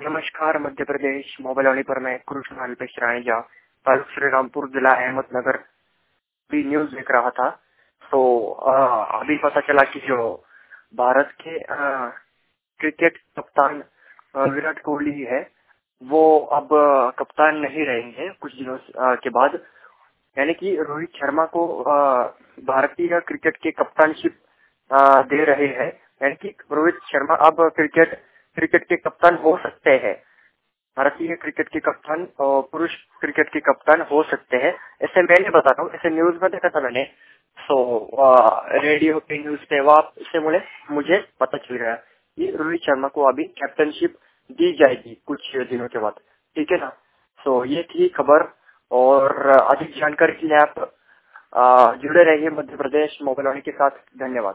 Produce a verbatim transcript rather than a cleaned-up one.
नमस्कार मध्य प्रदेश मोबाइल पर मैं कृष्ण अल्पेश राणेजा तालुक श्रीरामपुर जिला अहमदनगर भी न्यूज देख रहा था। तो आ, अभी पता चला कि जो भारत के आ, क्रिकेट कप्तान आ, विराट कोहली है वो अब आ, कप्तान नहीं रहेंगे कुछ दिनों आ, के बाद। यानी कि रोहित शर्मा को आ, भारतीय क्रिकेट के कप्तानशिप आ, दे रहे हैं। यानी कि रोहित शर्मा अब क्रिकेट क्रिकेट के कप्तान हो सकते हैं, भारतीय क्रिकेट के कप्तान और पुरुष क्रिकेट के कप्तान हो सकते हैं। ऐसे मैंने बता रहा हूँ, ऐसे न्यूज में देखा था मैंने। सो रेडियो पे न्यूज पे वहाँ से मुझे मुझे पता चल गया कि रोहित शर्मा को अभी कैप्टनशिप दी जाएगी कुछ दिनों के बाद। ठीक है ना। सो ये थी खबर, और अधिक जानकारी के लिए आप आ, जुड़े रहिए मध्य प्रदेश मोबाइल के साथ। धन्यवाद।